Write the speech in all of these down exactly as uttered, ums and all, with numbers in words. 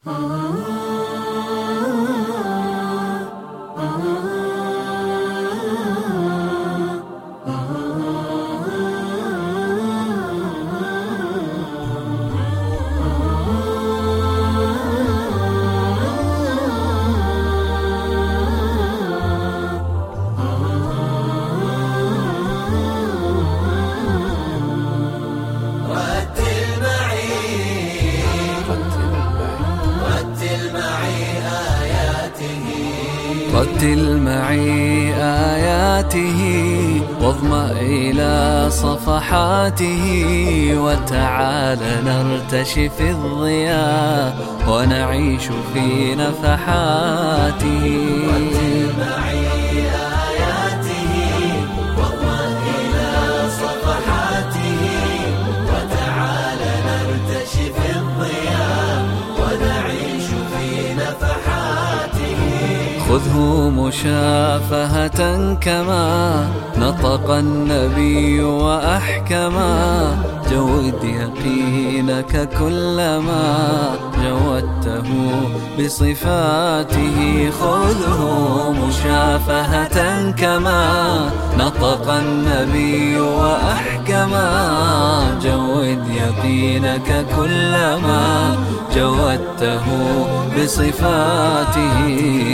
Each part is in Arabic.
رتل معي آياته واظمأ إلى صفحاته، وتعال نرتشي في الضياء ونعيش في نفحاته. رتل معي آياته واظمأ إلى صفحاته، وتعال نرتشي في الضياء ونعيش في نفحاته. خذه مشافهة كما نطق النبي وأحكما، جود يقينك كلما جودته بصفاته. خذه مشافهة كما نطق النبي وأحكما، جود يقينك كلما جودته بصفاته.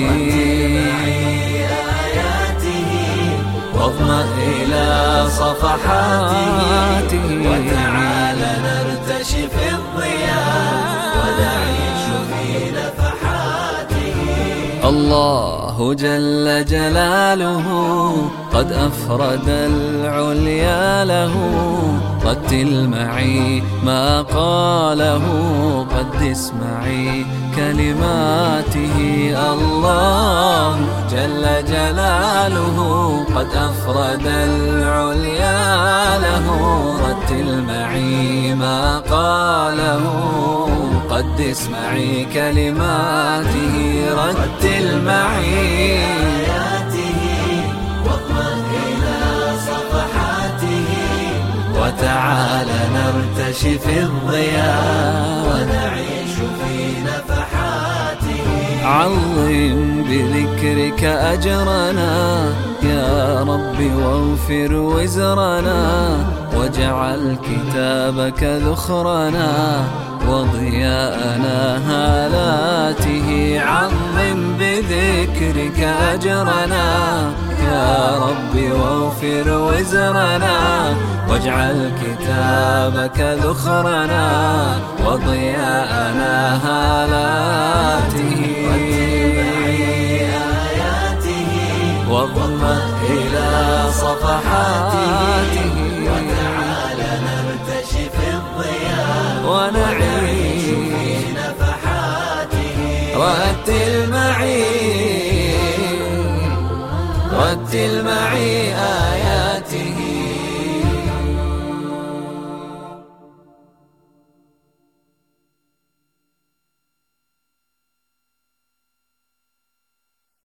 واظمأ إلى صفحاته، وتعال نرتشي في الضياء ونعيش في نفحاته. الله جل جلاله قد أفرد العليا له، رتل معي ما قاله قدس معي كلماته. الله جل جلاله قد أفرد العليا له، رتل معي ما قاله قدس معي كلماته. رتل معي آياته واظمأ إلى صفحاته، وتعال نرتشي في الضياء ونعيش في نفحاته. عظم بذكرك أجرنا يا رب واغفر وزرنا، واجعل كتابك ذخرنا وضياءنا هالاته. عظم بذكرك أجرنا يا رب واغفر وزرنا، واجعل كتابك ذخرنا وضياءنا هالاته. واظمأ إلى صفحاته، وتعال نرتشي في الضياء ونعيش في نفحاته. رتل معي رتل معي